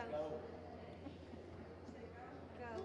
Go. Go.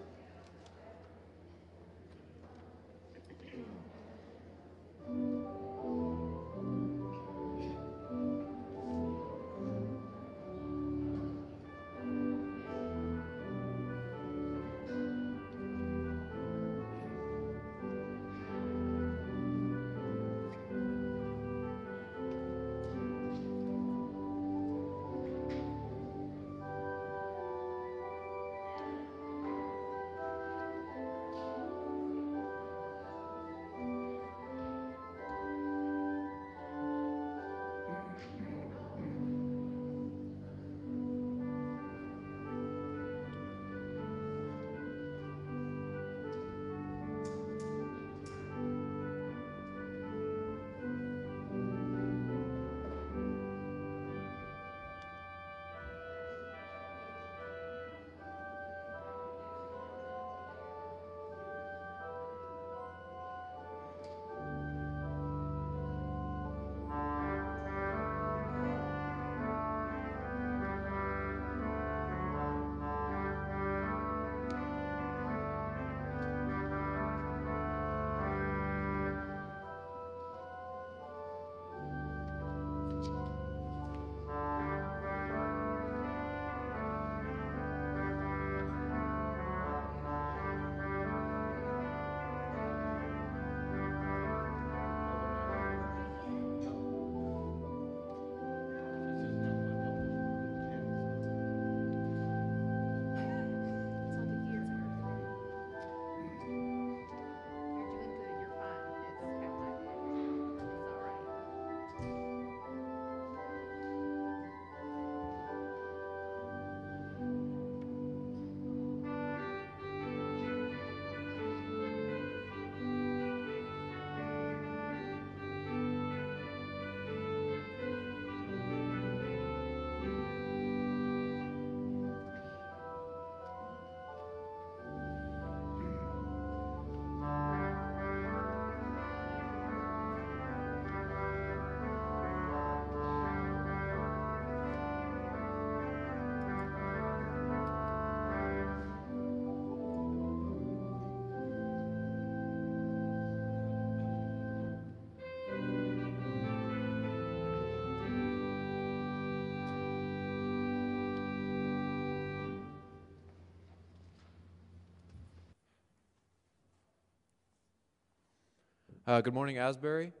Good morning, Asbury.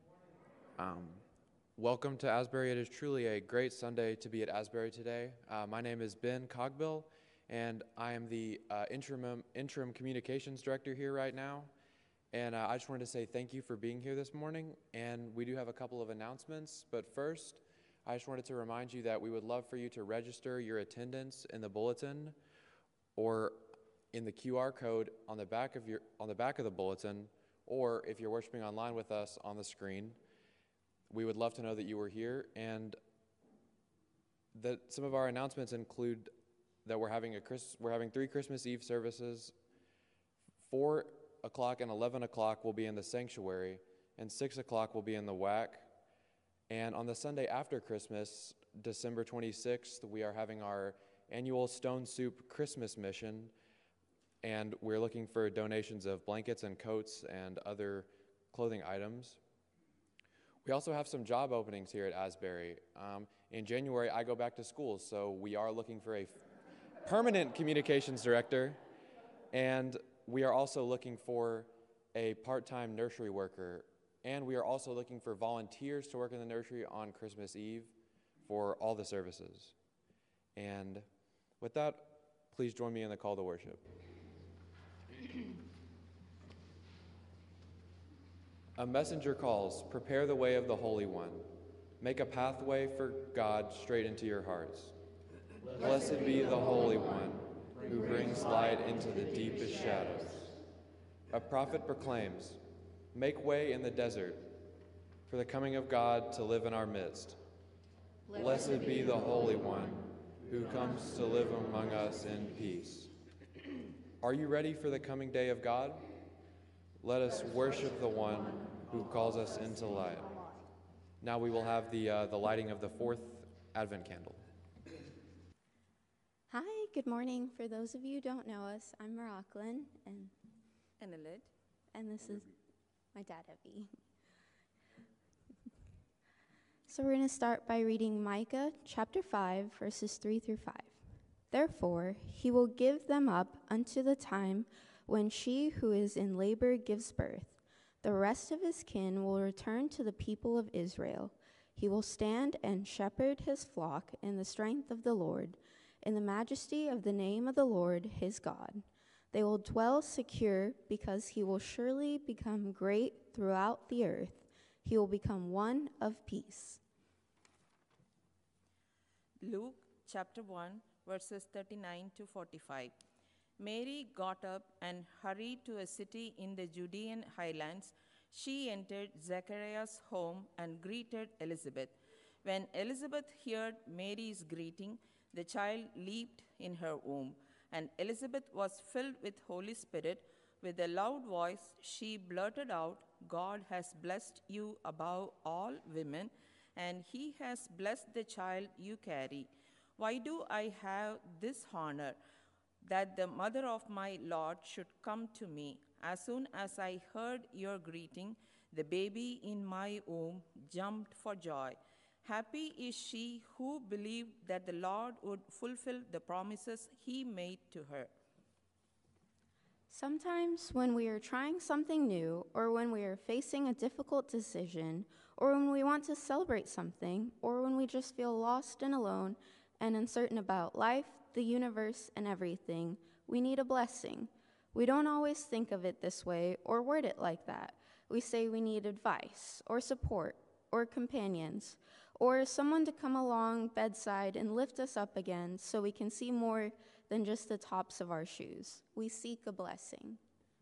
Um, Welcome to Asbury. It is truly a great Sunday to be at Asbury today. My name is Ben Cogbill, and I am the interim communications director here right now. And I just wanted to say thank you for being here this morning. And we do have a couple of announcements. But first, I just wanted to remind you that we would love for you to register your attendance in the bulletin or in the QR code on the back of the bulletin, or if you're worshiping online with us on the screen. We would love to know that you were here, and that some of our announcements include that we're having 3 Christmas Eve services. 4 o'clock and 11 o'clock will be in the sanctuary, and 6 o'clock will be in the WAC. And on the Sunday after Christmas, December 26th, we are having our annual Stone Soup Christmas mission, and we're looking for donations of blankets and coats and other clothing items. We also have some job openings here at Asbury. In January, I go back to school, so we are looking for a permanent communications director, and we are also looking for a part-time nursery worker, and we are also looking for volunteers to work in the nursery on Christmas Eve for all the services. And with that, please join me in the call to worship. A messenger calls, prepare the way of the Holy One. Make a pathway for God straight into your hearts. Blessed be the Holy One, who brings light into the deepest shadows. A prophet proclaims, make way in the desert for the coming of God to live in our midst. Blessed be the Holy One, who comes to live among us in peace. Are you ready for the coming day of God? Let us worship the one who calls us into light. Now we will have the lighting of the 4th Advent candle. Hi, good morning. For those of you who don't know us, I'm Moroccan, and Annalid. this is my dad, Evie. So we're going to start by reading Micah chapter 5, verses 3 through 5. Therefore, he will give them up unto the time when she who is in labor gives birth. The rest of his kin will return to the people of Israel. He will stand and shepherd his flock in the strength of the Lord, in the majesty of the name of the Lord his God. They will dwell secure, because he will surely become great throughout the earth. He will become one of peace. Luke chapter 1, verses 39 to 45. Mary got up and hurried to a city in the Judean highlands. She entered Zechariah's home and greeted Elizabeth. When Elizabeth heard Mary's greeting, the child leaped in her womb, and Elizabeth was filled with Holy Spirit. With a loud voice, she blurted out, "God has blessed you above all women, and he has blessed the child you carry. Why do I have this honor, that the mother of my Lord should come to me? As soon as I heard your greeting, the baby in my womb jumped for joy. Happy is she who believed that the Lord would fulfill the promises he made to her." Sometimes when we are trying something new, or when we are facing a difficult decision, or when we want to celebrate something, or when we just feel lost and alone and uncertain about life, the universe, and everything, we need a blessing. We don't always think of it this way or word it like that. We say we need advice, or support, or companions, or someone to come along bedside and lift us up again so we can see more than just the tops of our shoes. We seek a blessing.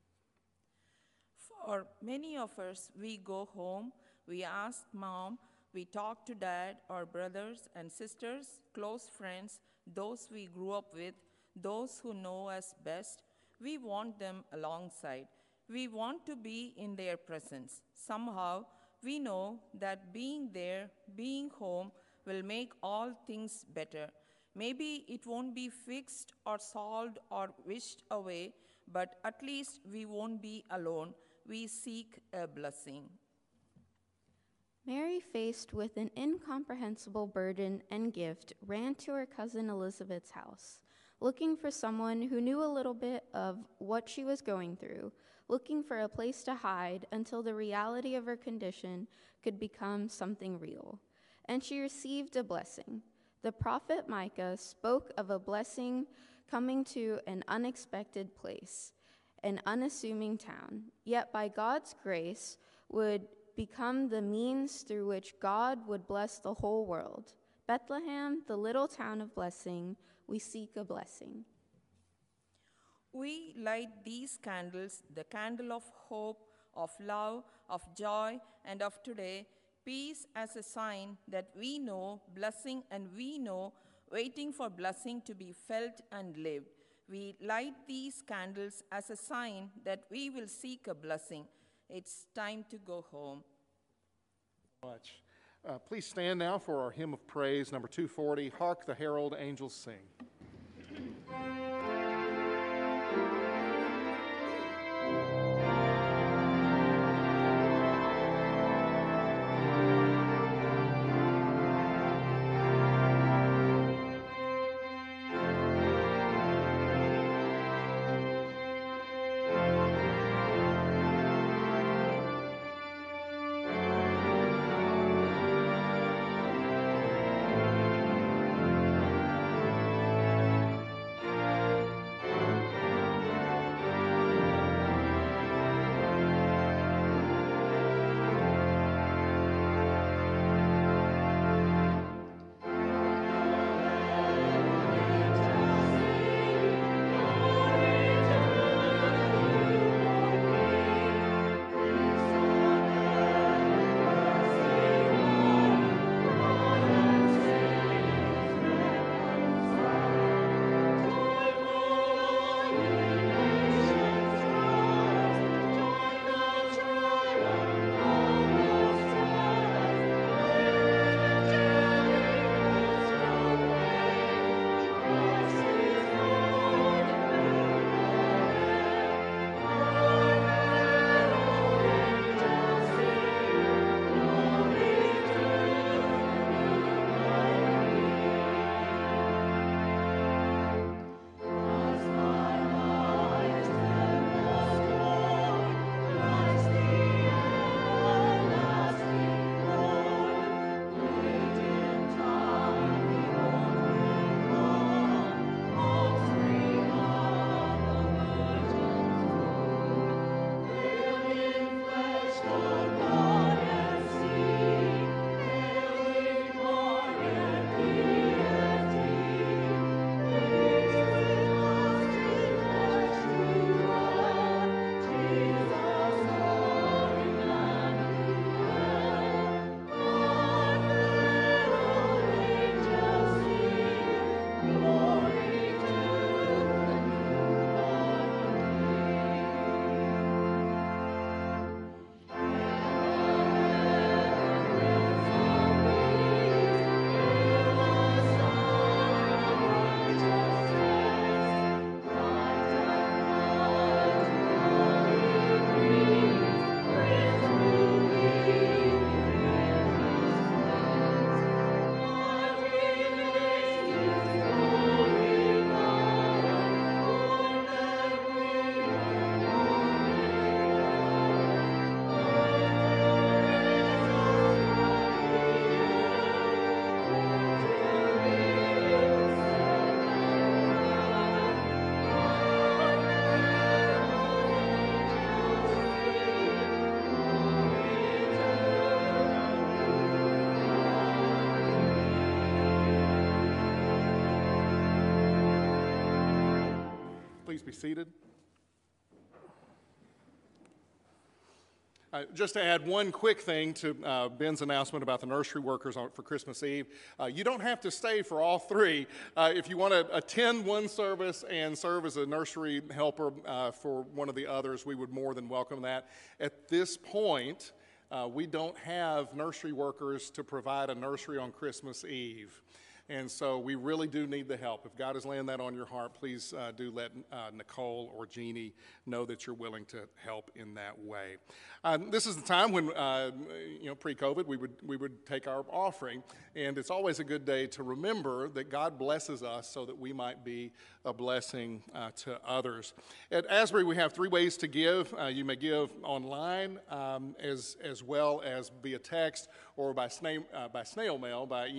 For many of us, we go home, we ask mom, we talk to dad or brothers and sisters, close friends, those we grew up with, those who know us best. We want them alongside. We want to be in their presence. Somehow, we know that being there, being home, will make all things better. Maybe it won't be fixed or solved or wished away, but at least we won't be alone. We seek a blessing. Mary, faced with an incomprehensible burden and gift, ran to her cousin Elizabeth's house, looking for someone who knew a little bit of what she was going through, looking for a place to hide until the reality of her condition could become something real. And she received a blessing. The prophet Micah spoke of a blessing coming to an unexpected place, an unassuming town, yet by God's grace would become the means through which God would bless the whole world. Bethlehem, the little town of blessing, we seek a blessing. We light these candles, the candle of hope, of love, of joy, and of today, peace, as a sign that we know blessing, and we know waiting for blessing to be felt and lived. We light these candles as a sign that we will seek a blessing. It's time to go home. Much. Please stand now for our hymn of praise, number 240, Hark the Herald Angels Sing. please be seated. Just to add one quick thing to Ben's announcement about the nursery workers for Christmas Eve, you don't have to stay for all three. If you want to attend one service and serve as a nursery helper for one of the others, we would more than welcome that. At this point, we don't have nursery workers to provide a nursery on Christmas Eve. And so we really do need the help. If God is laying that on your heart, please do let Nicole or Jeannie know that you're willing to help in that way. This is the time when, pre-COVID, we would take our offering. And it's always a good day to remember that God blesses us so that we might be a blessing to others. At Asbury, we have three ways to give. You may give online as well as via text or by snail mail, by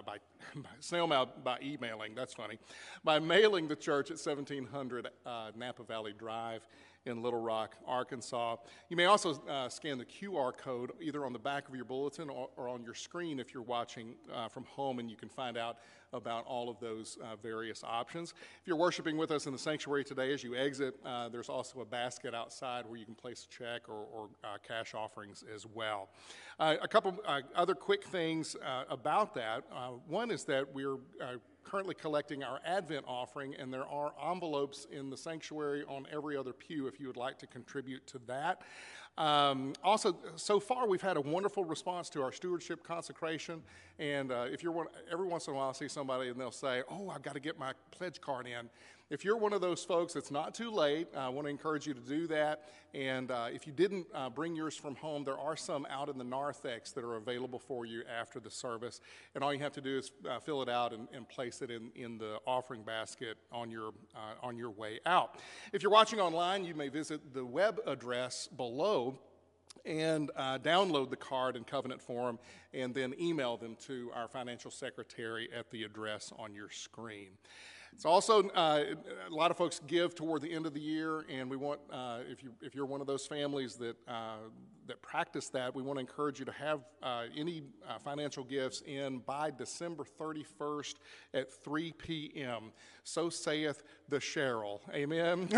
emailing, that's funny, by mailing the church at 1700 Napa Valley Drive in Little Rock, Arkansas. You may also scan the QR code either on the back of your bulletin or on your screen if you're watching from home, and you can find out about all of those various options. If you're worshiping with us in the sanctuary today, as you exit, there's also a basket outside where you can place a check or cash offerings as well. A couple other quick things about that. One is that we're currently collecting our Advent offering, and there are envelopes in the sanctuary on every other pew if you would like to contribute to that. Also, so far we've had a wonderful response to our stewardship consecration, and every once in a while I see somebody and they'll say, "Oh, I've got to get my pledge card in." If you're one of those folks, it's not too late. I want to encourage you to do that. And if you didn't bring yours from home, there are some out in the narthex that are available for you after the service. And all you have to do is fill it out and place it in the offering basket on your way out. If you're watching online, you may visit the web address below and download the card and covenant form and then email them to our financial secretary at the address on your screen. It's also, a lot of folks give toward the end of the year, and we want, if you're one of those families that practice that, we want to encourage you to have any financial gifts in by December 31st at 3 p.m. So saith the Cheryl. Amen?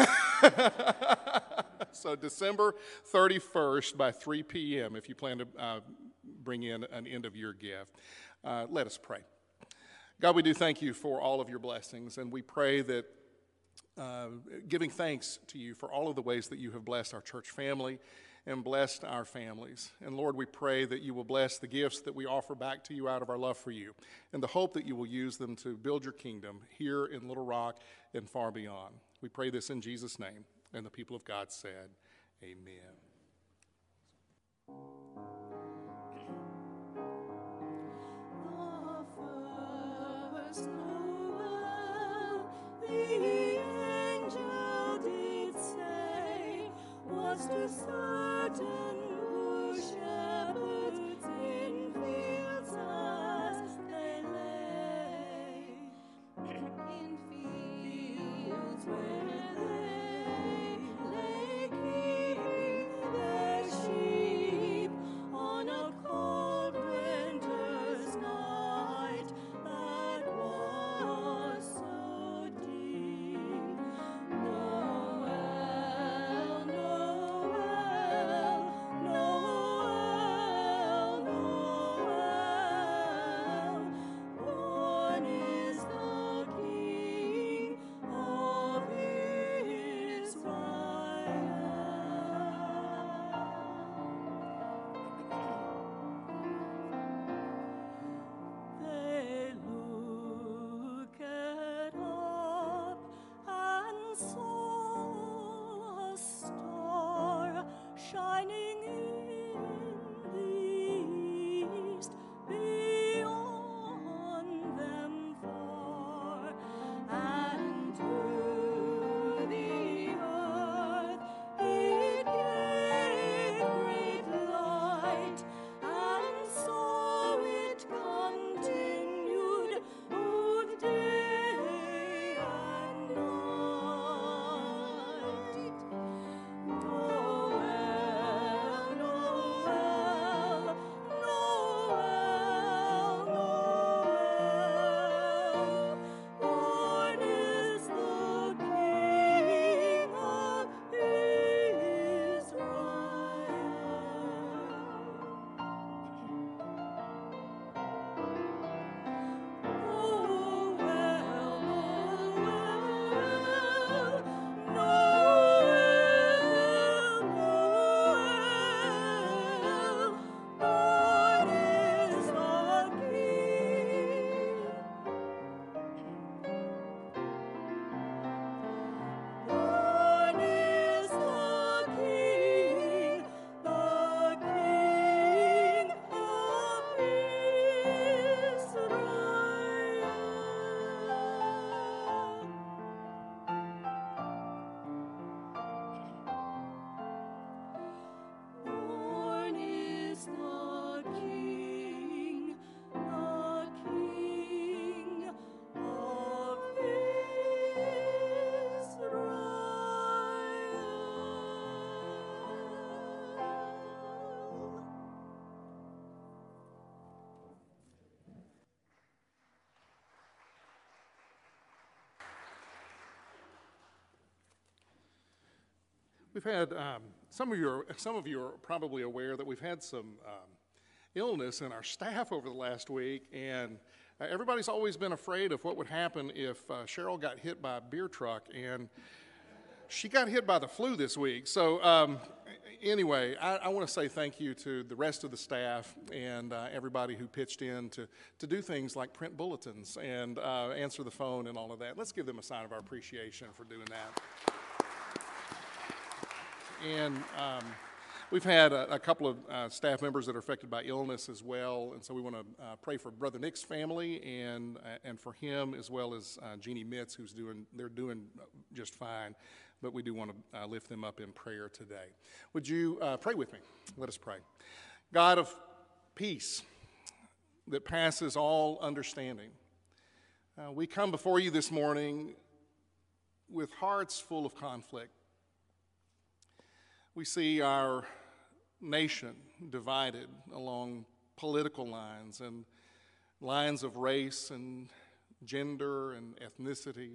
So December 31st by 3 p.m. if you plan to bring in an end-of-year gift. Let us pray. God, we do thank you for all of your blessings, and we pray that giving thanks to you for all of the ways that you have blessed our church family and blessed our families. And Lord, we pray that you will bless the gifts that we offer back to you out of our love for you and the hope that you will use them to build your kingdom here in Little Rock and far beyond. We pray this in Jesus' name, and the people of God said, amen. The angel did say, was to certain poor shepherds in fields as they lay, in fields where they lay keeping We've had some of you are probably aware that we've had some illness in our staff over the last week, and everybody's always been afraid of what would happen if Cheryl got hit by a beer truck, and she got hit by the flu this week. So anyway, I want to say thank you to the rest of the staff and everybody who pitched in to do things like print bulletins and answer the phone and all of that. Let's give them a sign of our appreciation for doing that. And we've had a couple of staff members that are affected by illness as well, and so we want to pray for Brother Nick's family and for him, as well as Jeannie Mitz, they're doing just fine, but we do want to lift them up in prayer today. Would you pray with me? Let us pray. God of peace that passes all understanding, we come before you this morning with hearts full of conflict. We see our nation divided along political lines and lines of race and gender and ethnicity.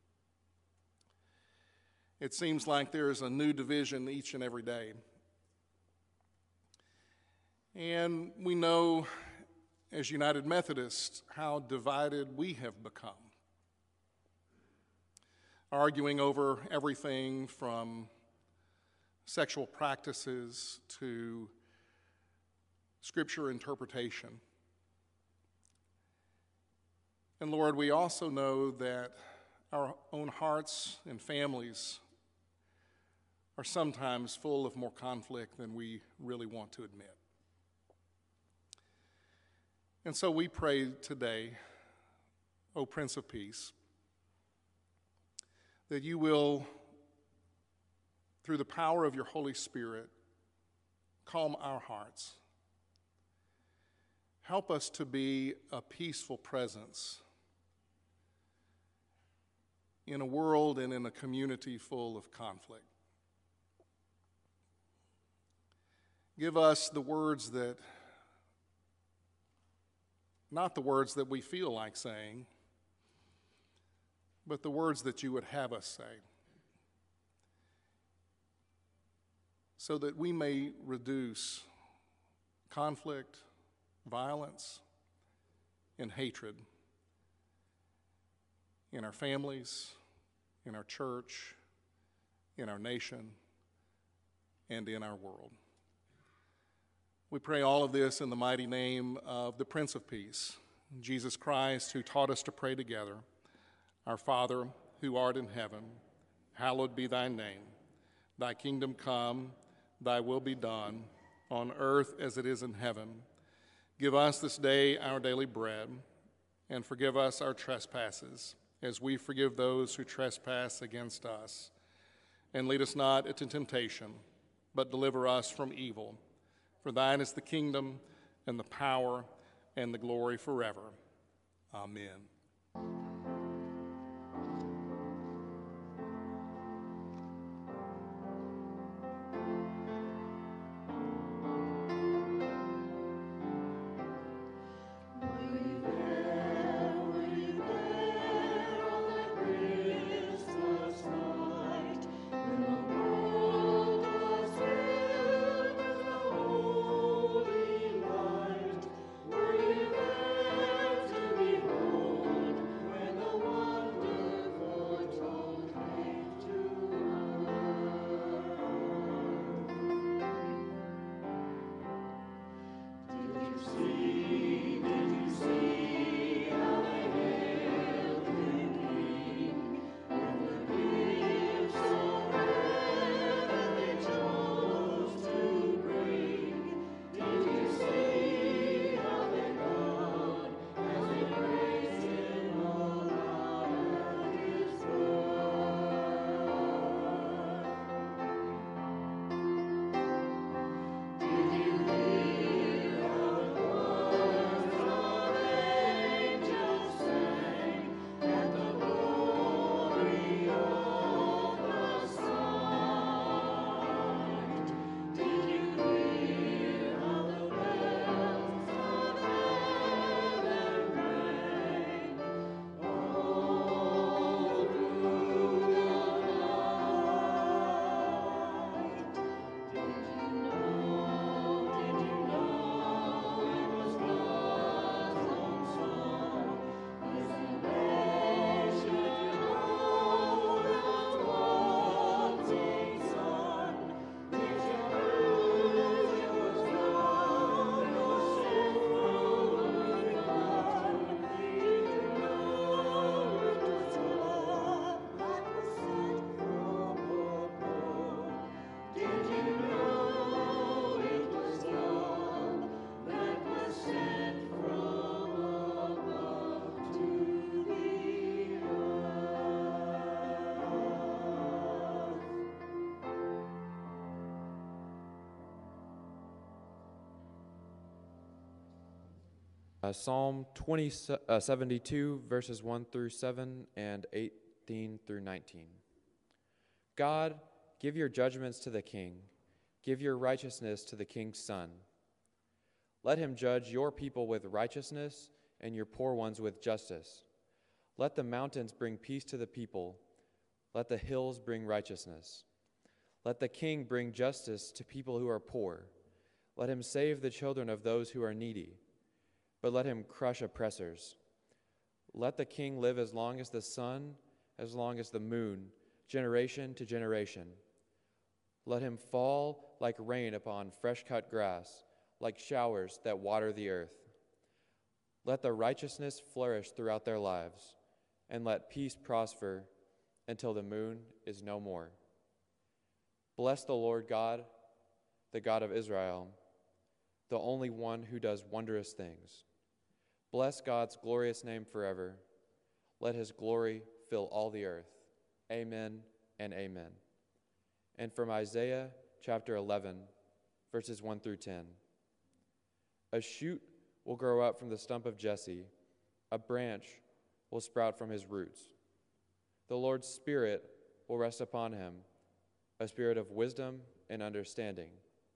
It seems like there's a new division each and every day. And we know as United Methodists how divided we have become, arguing over everything from sexual practices to scripture interpretation. And Lord, we also know that our own hearts and families are sometimes full of more conflict than we really want to admit. And so we pray today, O Prince of Peace, that you will, through the power of your Holy Spirit, calm our hearts. Help us to be a peaceful presence in a world and in a community full of conflict. Give us the words that, not the words that we feel like saying, but the words that you would have us say, so that we may reduce conflict, violence, and hatred in our families, in our church, in our nation, and in our world. We pray all of this in the mighty name of the Prince of Peace, Jesus Christ, who taught us to pray together. Our Father, who art in heaven, hallowed be thy name. Thy kingdom come, thy will be done, on earth as it is in heaven. Give us this day our daily bread, and forgive us our trespasses, as we forgive those who trespass against us. And lead us not into temptation, but deliver us from evil. For thine is the kingdom, and the power, and the glory forever. Amen. Holy light, were you there to behold? Psalm 72, verses 1 through 7 and 18 through 19. God, give your judgments to the king. Give your righteousness to the king's son. Let him judge your people with righteousness and your poor ones with justice. Let the mountains bring peace to the people. Let the hills bring righteousness. Let the king bring justice to people who are poor. Let him save the children of those who are needy, but let him crush oppressors. Let the king live as long as the sun, as long as the moon, generation to generation. Let him fall like rain upon fresh-cut grass, like showers that water the earth. Let the righteousness flourish throughout their lives, and let peace prosper until the moon is no more. Bless the Lord God, the God of Israel, the only one who does wondrous things. Bless God's glorious name forever. Let his glory fill all the earth. Amen and amen. And from Isaiah chapter 11, verses 1 through 10. A shoot will grow up from the stump of Jesse. A branch will sprout from his roots. The Lord's Spirit will rest upon him, a spirit of wisdom and understanding,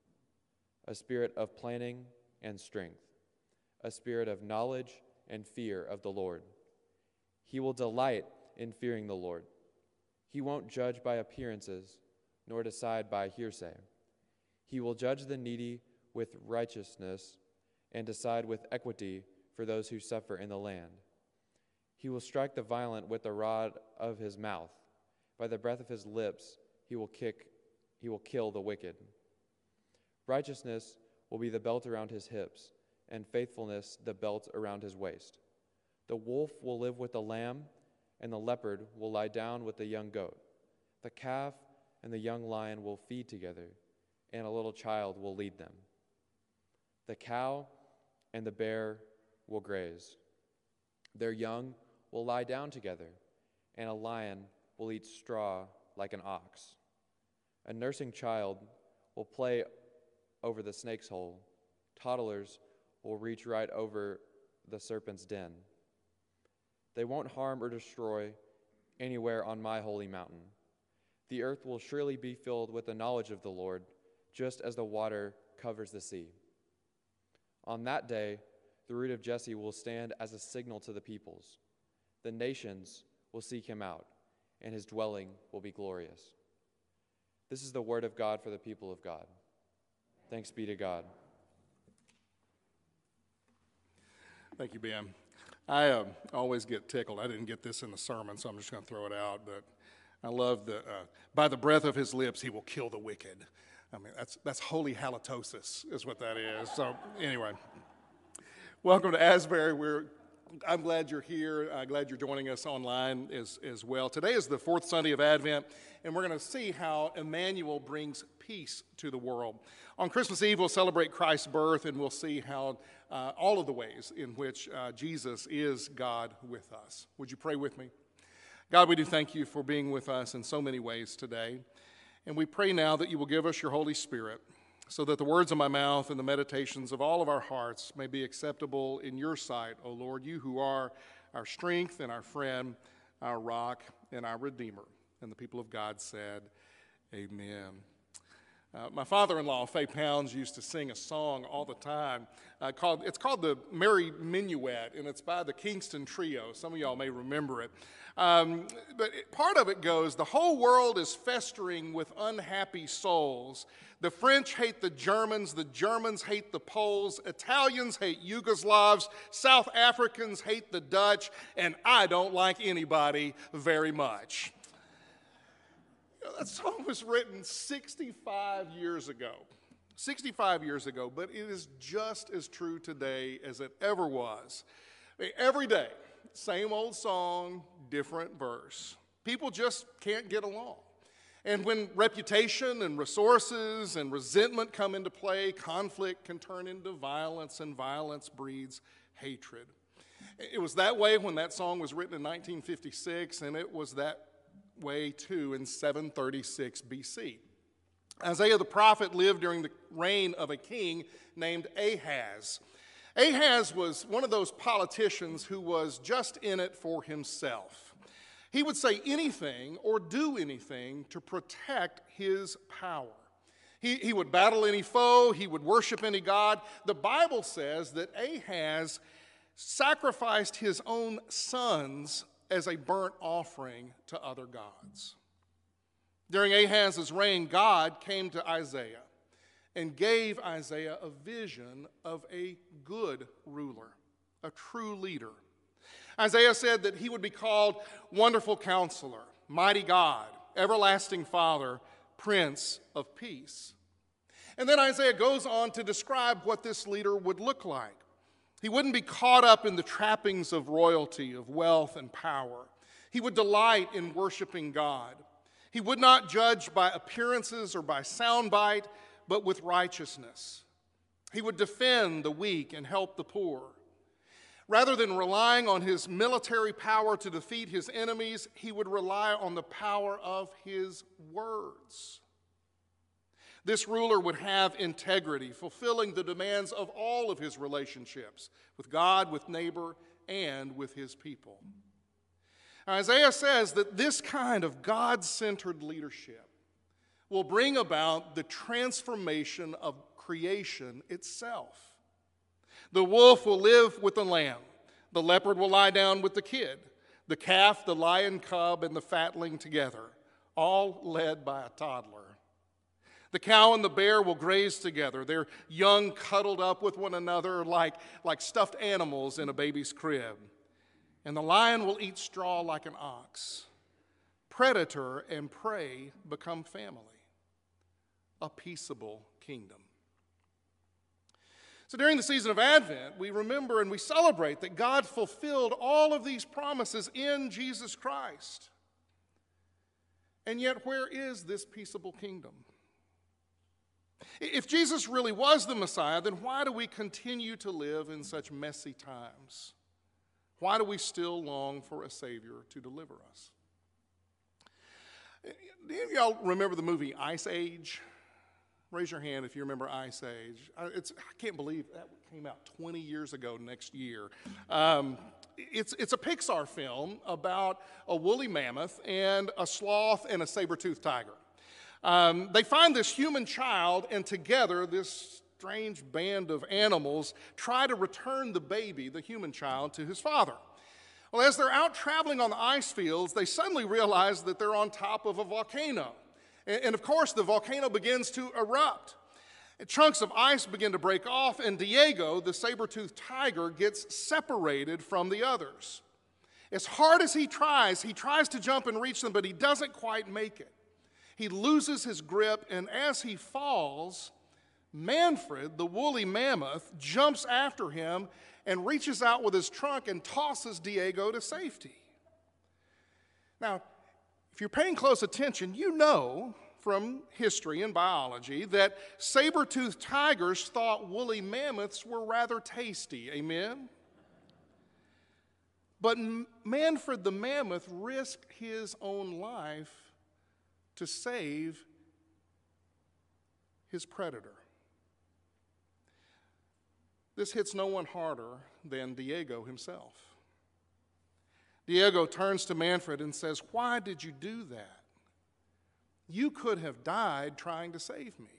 a spirit of planning and strength, a spirit of knowledge and fear of the Lord. He will delight in fearing the Lord. He won't judge by appearances, nor decide by hearsay. He will judge the needy with righteousness and decide with equity for those who suffer in the land. He will strike the violent with the rod of his mouth. By the breath of his lips he will kill the wicked. Righteousness will be the belt around his hips, and faithfulness the belt around his waist. The wolf will live with the lamb, and the leopard will lie down with the young goat. The calf and the young lion will feed together, and a little child will lead them. The cow and the bear will graze. Their young will lie down together, and a lion will eat straw like an ox. A nursing child will play over the snake's hole. Toddlers will reach right over the serpent's den. They won't harm or destroy anywhere on my holy mountain. The earth will surely be filled with the knowledge of the Lord, just as the water covers the sea. On that day, the root of Jesse will stand as a signal to the peoples. The nations will seek him out, and his dwelling will be glorious. This is the word of God for the people of God. Thanks be to God. Thank you, Ben. I always get tickled. I didn't get this in the sermon, so I'm just going to throw it out. But I love the, by the breath of his lips, he will kill the wicked. I mean, that's holy halitosis is what that is. So anyway, welcome to Asbury. I'm glad you're here. I'm glad you're joining us online as well. Today is the fourth Sunday of Advent, and we're going to see how Emmanuel brings peace to the world. On Christmas Eve, we'll celebrate Christ's birth, and we'll see how all of the ways in which Jesus is God with us. Would you pray with me? God, we do thank you for being with us in so many ways today, and we pray now that you will give us your Holy Spirit, so that the words of my mouth and the meditations of all of our hearts may be acceptable in your sight, O Lord, you who are our strength and our friend, our rock and our Redeemer. And the people of God said, amen. My father-in-law, Fay Pounds, used to sing a song all the time. It's called the Merry Minuet, and it's by the Kingston Trio. Some of y'all may remember it. But part of it goes, the whole world is festering with unhappy souls. The French hate the Germans hate the Poles, Italians hate Yugoslavs, South Africans hate the Dutch, and I don't like anybody very much. That song was written 65 years ago. 65 years ago, but it is just as true today as it ever was. Every day, same old song, different verse. People just can't get along. And when reputation and resources and resentment come into play, conflict can turn into violence, and violence breeds hatred. It was that way when that song was written in 1956, and it was that way too in 736 BC. Isaiah the prophet lived during the reign of a king named Ahaz. Ahaz was one of those politicians who was just in it for himself. He would say anything or do anything to protect his power. He would battle any foe, he would worship any god. The Bible says that Ahaz sacrificed his own sons as a burnt offering to other gods. During Ahaz's reign, God came to Isaiah and gave Isaiah a vision of a good ruler, a true leader. Isaiah said that he would be called Wonderful Counselor, Mighty God, Everlasting Father, Prince of Peace. And then Isaiah goes on to describe what this leader would look like. He wouldn't be caught up in the trappings of royalty, of wealth and power. He would delight in worshiping God. He would not judge by appearances or by soundbite, but with righteousness. He would defend the weak and help the poor. Rather than relying on his military power to defeat his enemies, he would rely on the power of his words. This ruler would have integrity, fulfilling the demands of all of his relationships with God, with neighbor, and with his people. Isaiah says that this kind of God-centered leadership will bring about the transformation of creation itself. The wolf will live with the lamb. The leopard will lie down with the kid. The calf, the lion cub, and the fatling together, all led by a toddler. The cow and the bear will graze together, their young cuddled up with one another like stuffed animals in a baby's crib. And the lion will eat straw like an ox. Predator and prey become family. A peaceable kingdom. So during the season of Advent, we remember and we celebrate that God fulfilled all of these promises in Jesus Christ. And yet, where is this peaceable kingdom? If Jesus really was the Messiah, then why do we continue to live in such messy times? Why do we still long for a Savior to deliver us? Do any of y'all remember the movie Ice Age? Raise your hand if you remember Ice Age. I can't believe that came out 20 years ago next year. It's a Pixar film about a woolly mammoth and a sloth and a saber-toothed tiger. They find this human child, and together this strange band of animals try to return the baby, the human child, to his father. Well, as they're out traveling on the ice fields, they suddenly realize that they're on top of a volcano. And of course, the volcano begins to erupt. Chunks of ice begin to break off, and Diego, the saber-toothed tiger, gets separated from the others. As hard as he tries to jump and reach them, but he doesn't quite make it. He loses his grip, and as he falls, Manfred, the woolly mammoth, jumps after him and reaches out with his trunk and tosses Diego to safety. Now, if you're paying close attention, you know from history and biology that saber-toothed tigers thought woolly mammoths were rather tasty. Amen? But Manfred the mammoth risked his own life to save his predator. This hits no one harder than Diego himself. Diego turns to Manfred and says, "Why did you do that? You could have died trying to save me."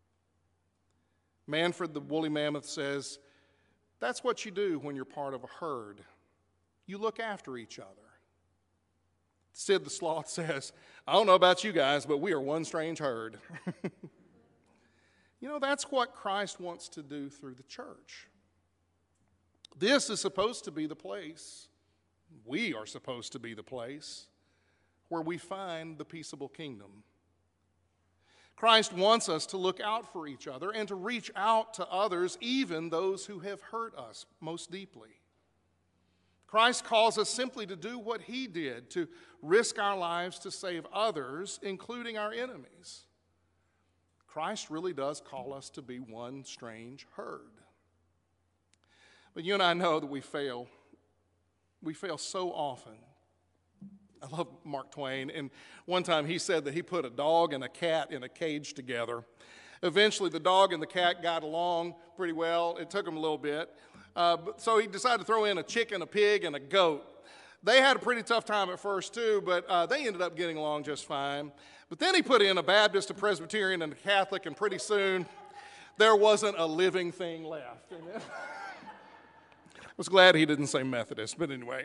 Manfred the woolly mammoth says, "That's what you do when you're part of a herd. You look after each other." Sid the sloth says, "I don't know about you guys, but we are one strange herd." You know, that's what Christ wants to do through the church. This is supposed to be the place, we are supposed to be the place, where we find the peaceable kingdom. Christ wants us to look out for each other and to reach out to others, even those who have hurt us most deeply. Christ calls us simply to do what he did, to risk our lives to save others, including our enemies. Christ really does call us to be one strange herd. But you and I know that we fail. We fail so often. I love Mark Twain, and one time he said that he put a dog and a cat in a cage together. Eventually, the dog and the cat got along pretty well. It took them a little bit. So he decided to throw in a chicken, a pig, and a goat. They had a pretty tough time at first, too, but they ended up getting along just fine. But then he put in a Baptist, a Presbyterian, and a Catholic, and pretty soon there wasn't a living thing left. I was glad he didn't say Methodist, but anyway.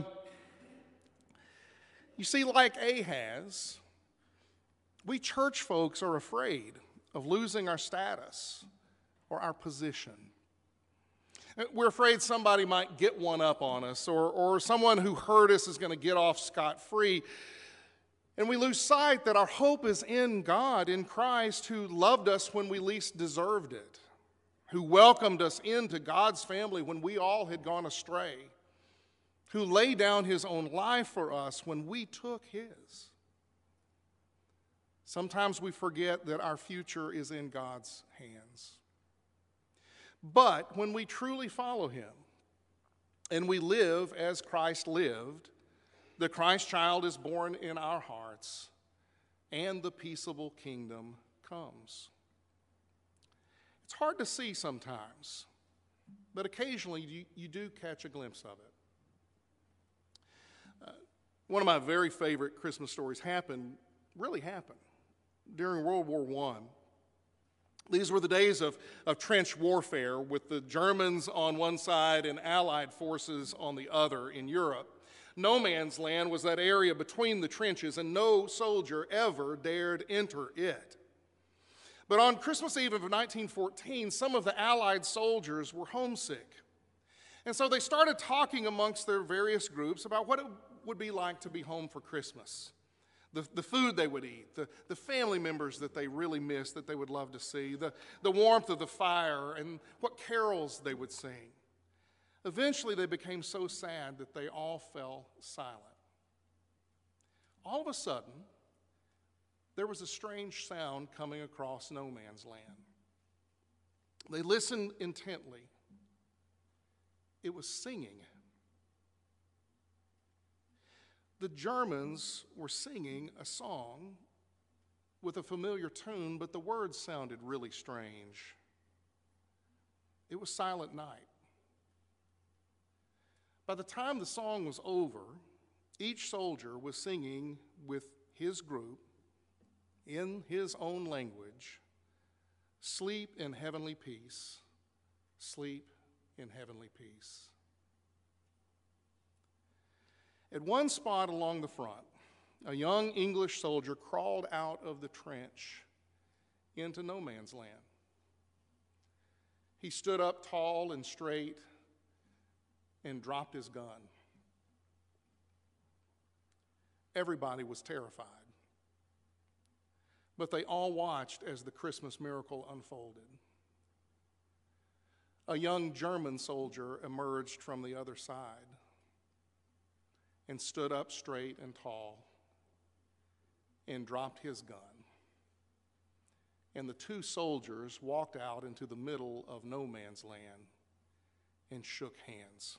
You see, like Ahaz, we church folks are afraid of losing our status or our position. We're afraid somebody might get one up on us, or someone who hurt us is going to get off scot-free. And we lose sight that our hope is in God, in Christ, who loved us when we least deserved it, who welcomed us into God's family when we all had gone astray, who laid down his own life for us when we took his. Sometimes we forget that our future is in God's hands. But when we truly follow him and we live as Christ lived, the Christ child is born in our hearts and the peaceable kingdom comes. It's hard to see sometimes, but occasionally you do catch a glimpse of it. One of my very favorite Christmas stories really happened during World War I. These were the days of trench warfare with the Germans on one side and Allied forces on the other in Europe. No man's land was that area between the trenches, and no soldier ever dared enter it. But on Christmas Eve of 1914, some of the Allied soldiers were homesick. And so they started talking amongst their various groups about what it would be like to be home for Christmas. The food they would eat, the family members that they really missed that they would love to see, the warmth of the fire, and what carols they would sing. Eventually, they became so sad that they all fell silent. All of a sudden, there was a strange sound coming across no man's land. They listened intently. It was singing. The Germans were singing a song with a familiar tune, but the words sounded really strange. It was Silent Night. By the time the song was over, each soldier was singing with his group in his own language, "Sleep in heavenly peace, sleep in heavenly peace." At one spot along the front, a young English soldier crawled out of the trench into no man's land. He stood up tall and straight and dropped his gun. Everybody was terrified, but they all watched as the Christmas miracle unfolded. A young German soldier emerged from the other side and stood up straight and tall and dropped his gun. And the two soldiers walked out into the middle of no man's land and shook hands.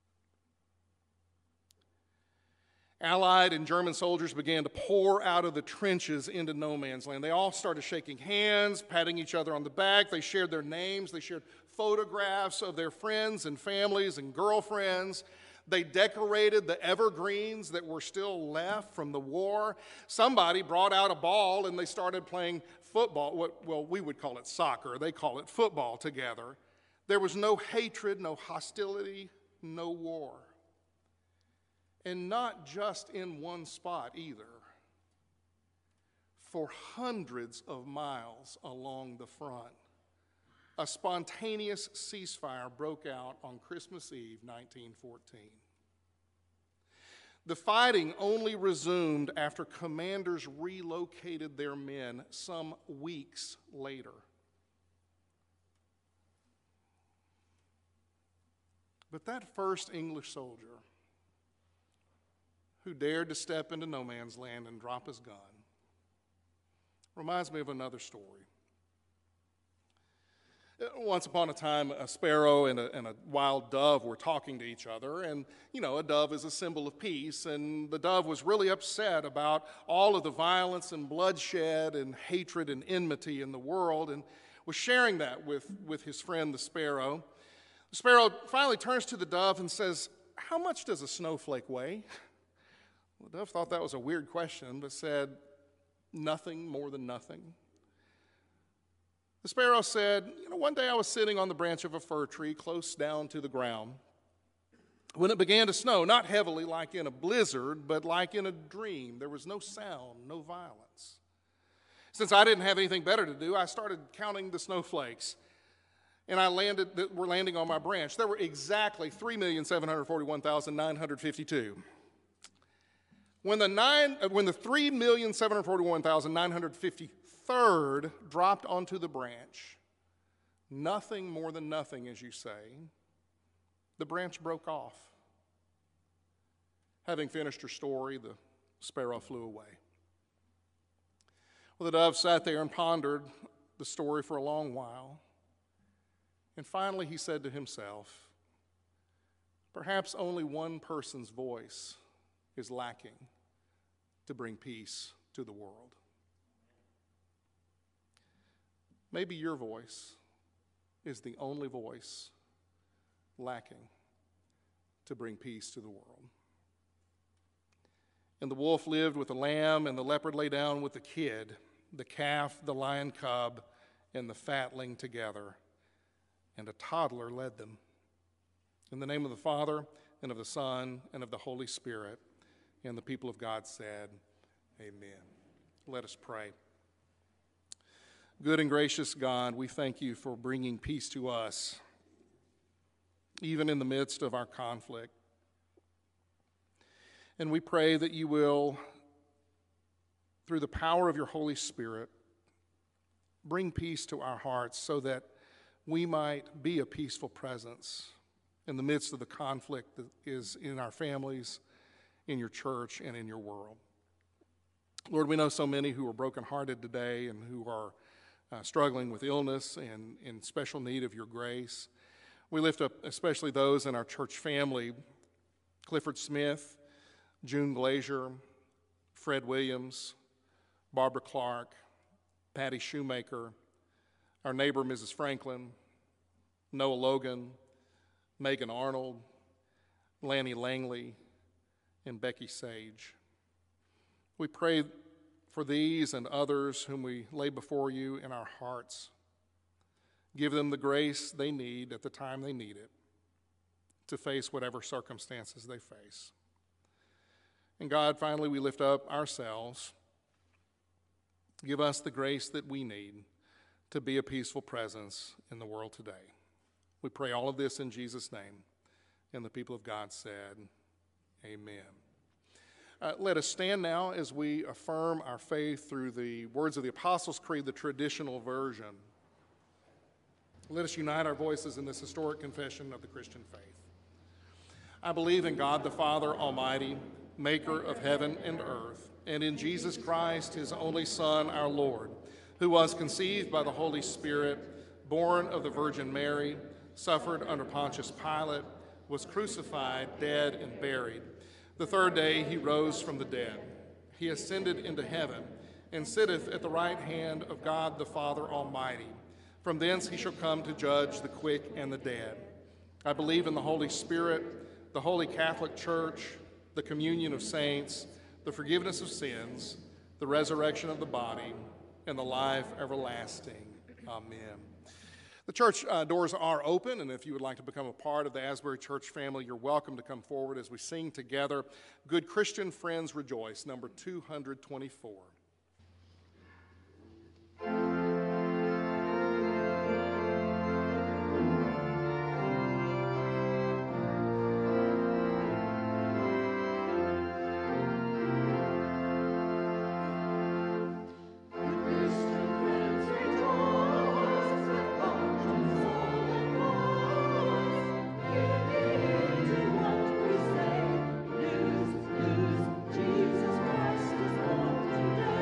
Allied and German soldiers began to pour out of the trenches into no man's land. They all started shaking hands, patting each other on the back. They shared their names. They shared photographs of their friends and families and girlfriends. They decorated the evergreens that were still left from the war. Somebody brought out a ball and they started playing football. Well, we would call it soccer. They call it football together. There was no hatred, no hostility, no war. And not just in one spot either. For hundreds of miles along the front, a spontaneous ceasefire broke out on Christmas Eve, 1914. The fighting only resumed after commanders relocated their men some weeks later. But that first English soldier who dared to step into no man's land and drop his gun reminds me of another story. Once upon a time, a sparrow and a wild dove were talking to each other, and a dove is a symbol of peace, and the dove was really upset about all of the violence and bloodshed and hatred and enmity in the world, and was sharing that with his friend the sparrow. The sparrow finally turns to the dove and says, "How much does a snowflake weigh?" The dove thought that was a weird question, but said, "Nothing more than nothing." The sparrow said, "One day I was sitting on the branch of a fir tree close down to the ground when it began to snow, not heavily like in a blizzard, but like in a dream. There was no sound, no violence. Since I didn't have anything better to do, I started counting the snowflakes, and were landing on my branch. There were exactly 3,741,952. When the 3,741,953rd dropped onto the branch, nothing more than nothing, as you say, the branch broke off. Having finished her story, the sparrow flew away. Well, the dove sat there and pondered the story for a long while. And finally he said to himself, perhaps only one person's voice is lacking to bring peace to the world. Maybe your voice is the only voice lacking to bring peace to the world. And the wolf lived with the lamb, and the leopard lay down with the kid, the calf, the lion cub, and the fatling together, and a toddler led them. In the name of the Father, and of the Son, and of the Holy Spirit, and the people of God said, Amen. Let us pray. Good and gracious God, we thank you for bringing peace to us, even in the midst of our conflict. And we pray that you will, through the power of your Holy Spirit, bring peace to our hearts so that we might be a peaceful presence in the midst of the conflict that is in our families, in your church, and in your world. Lord, we know so many who are brokenhearted today and who are struggling with illness and in special need of your grace. We lift up especially those in our church family, Clifford Smith, June Glazier, Fred Williams, Barbara Clark, Patty Shoemaker, our neighbor Mrs. Franklin, Noah Logan, Megan Arnold, Lanny Langley, and Becky Sage. We pray for these and others whom we lay before you in our hearts. Give them the grace they need at the time they need it to face whatever circumstances they face. And God, finally, we lift up ourselves. Give us the grace that we need to be a peaceful presence in the world today. We pray all of this in Jesus' name. And the people of God said, Amen. Let us stand now as we affirm our faith through the words of the Apostles' Creed, the traditional version. Let us unite our voices in this historic confession of the Christian faith. I believe in God the Father Almighty, maker of heaven and earth, and in Jesus Christ, his only Son, our Lord, who was conceived by the Holy Spirit, born of the Virgin Mary, suffered under Pontius Pilate, was crucified, dead, and buried. The third day he rose from the dead. He ascended into heaven and sitteth at the right hand of God the Father Almighty. From thence he shall come to judge the quick and the dead. I believe in the Holy Spirit, the Holy Catholic Church, the communion of saints, the forgiveness of sins, the resurrection of the body, and the life everlasting. Amen. The church doors are open, and if you would like to become a part of the Asbury Church family, you're welcome to come forward as we sing together Good Christian Friends Rejoice, number 224. Jesus Christ is born today.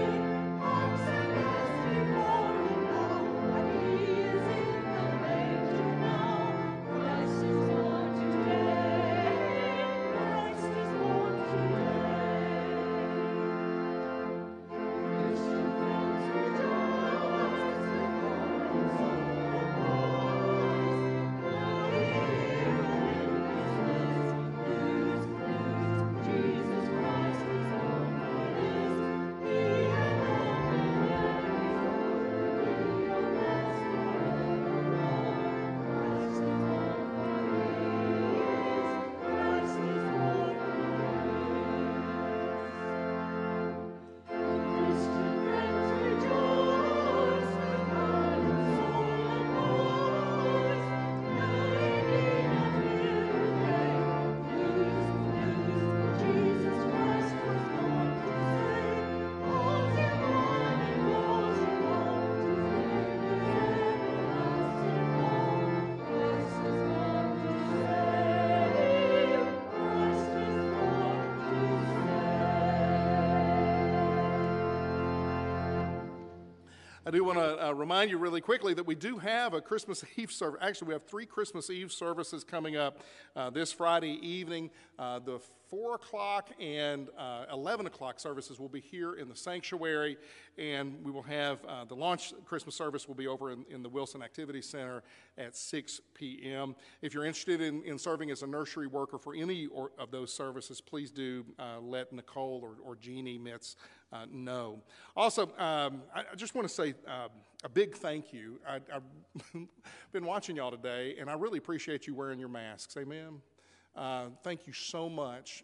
I do want to remind you really quickly that we do have a Christmas Eve service. Actually, we have 3 Christmas Eve services coming up this Friday evening. The 4 o'clock and 11 o'clock services will be here in the sanctuary, and we will have the launch Christmas service will be over in the Wilson Activity Center at 6 p.m. If you're interested in serving as a nursery worker for any of those services, please do let Nicole or Jeannie Mitz know. Also, I just want to say a big thank you. I've been watching y'all today, and I really appreciate you wearing your masks. Amen. Thank you so much.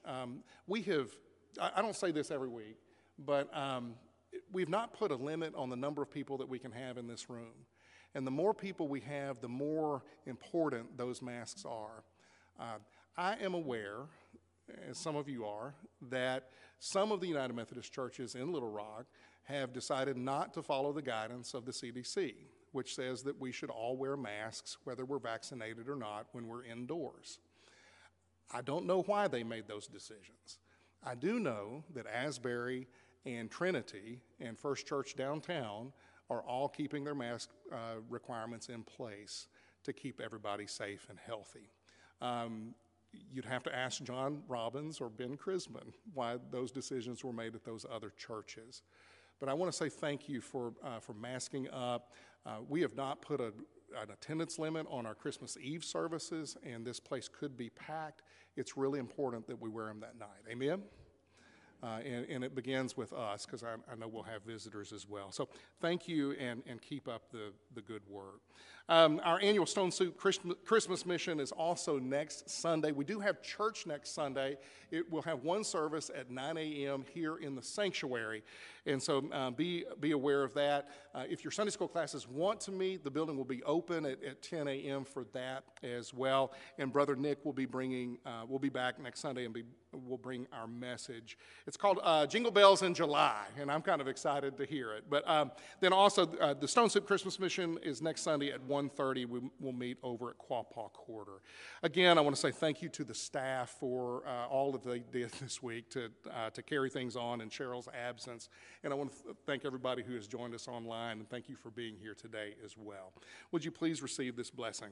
I don't say this every week, but we've not put a limit on the number of people that we can have in this room. And the more people we have, the more important those masks are. I am aware, as some of you are, that some of the United Methodist churches in Little Rock have decided not to follow the guidance of the CDC, which says that we should all wear masks, whether we're vaccinated or not, when we're indoors. I don't know why they made those decisions. I do know that Asbury and Trinity and First Church Downtown are all keeping their mask requirements in place to keep everybody safe and healthy. You'd have to ask John Robbins or Ben Chrisman why those decisions were made at those other churches. But I want to say thank you for masking up. We have not put an attendance limit on our Christmas Eve services, and this place could be packed. It's really important that we wear them that night. Amen? And it begins with us, because I know we'll have visitors as well. So thank you, and keep up the good work. Our annual Stone Soup Christmas mission is also next Sunday. We do have church next Sunday. It will have one service at 9 a.m. here in the sanctuary. And so be aware of that. If your Sunday school classes want to meet, the building will be open at 10 a.m. for that as well. And Brother Nick will be back next Sunday and will bring our message. It's called Jingle Bells in July, and I'm kind of excited to hear it. But then also the Stone Soup Christmas mission is next Sunday at 1:30. We'll meet over at Quapaw Quarter. Again, I want to say thank you to the staff for all that they did this week to carry things on in Cheryl's absence. And I want to thank everybody who has joined us online, and thank you for being here today as well. Would you please receive this blessing?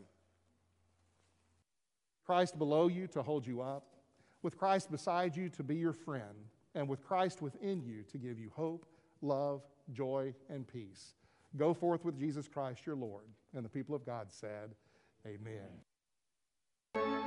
Christ below you to hold you up, with Christ beside you to be your friend, and with Christ within you to give you hope, love, joy, and peace. Go forth with Jesus Christ your Lord. And the people of God said, Amen.